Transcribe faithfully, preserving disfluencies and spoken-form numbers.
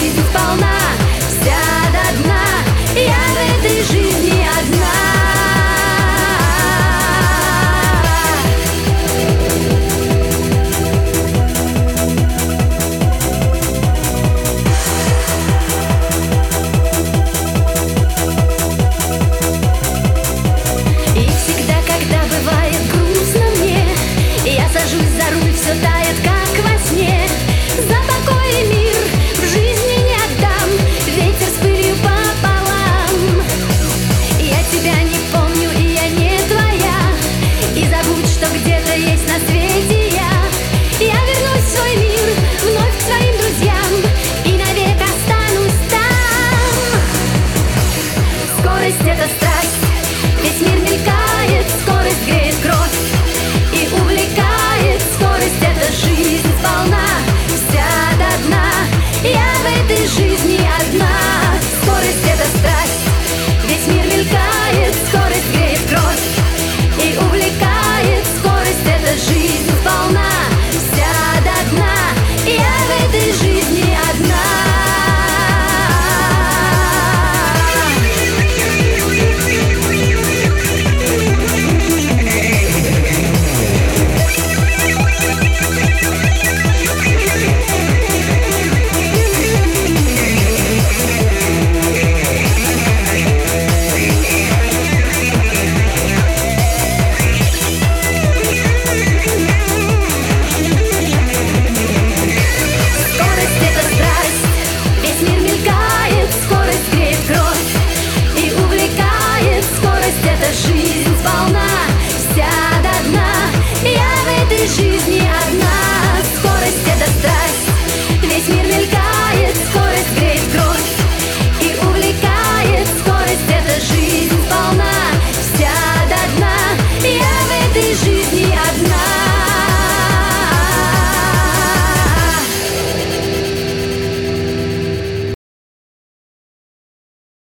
жизнь сполна, вся до дна. Я в этой жизни одна. Сажусь за руль, все тает, как во сне. За покой и мир в жизни не отдам, ветер с пылью пополам. Я тебя не помню, и я не твоя, и забудь, что где-то есть на свете я. Я вернусь в свой мир, вновь к своим друзьям, и навек останусь там. Скорость — это страсть, весь мир мелькает, скорость греет кровь и увлекает. Скорость — это жизнь сполна, вся до дна. Я в этой жизни одна. Скорость — это страсть, весь мир мелькает.